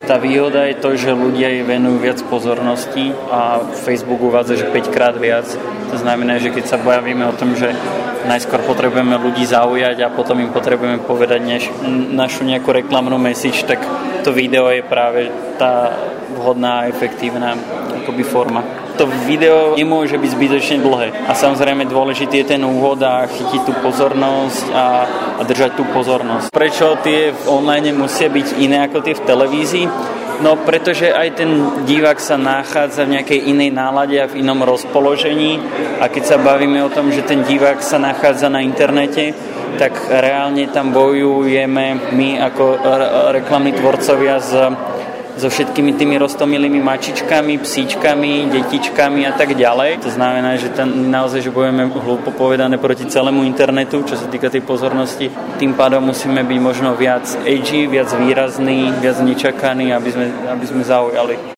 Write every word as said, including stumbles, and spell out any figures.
Tá výhoda je to, že ľudia jej venujú viac pozornosti a Facebook uvádza, že päť krát viac. To znamená, že keď sa bavíme o tom, že najskôr potrebujeme ľudí zaujať a potom im potrebujeme povedať než, našu nejakú reklamnú message, tak to video je práve tá vhodná a efektívna akoby forma. To video nemôže byť zbytočne dlhé. A samozrejme dôležitý je ten úvod a chytiť tú pozornosť a, a držať tú pozornosť. Prečo tie v online musia byť iné ako tie v televízii? No pretože aj ten divák sa nachádza v nejakej inej nálade a v inom rozpoložení a keď sa bavíme o tom, že ten divák sa nachádza na internete, tak reálne tam bojujeme my ako reklamní tvorcovia s so všetkými tými roztomilými mačičkami, psíčkami, detičkami a tak ďalej. To znamená, že tam naozaj že budeme hlúpo povedané proti celému internetu, čo sa týka tej pozornosti. Tým pádom musíme byť možno viac edgy, viac výrazný, viac nečakaný, aby sme, aby sme zaujali.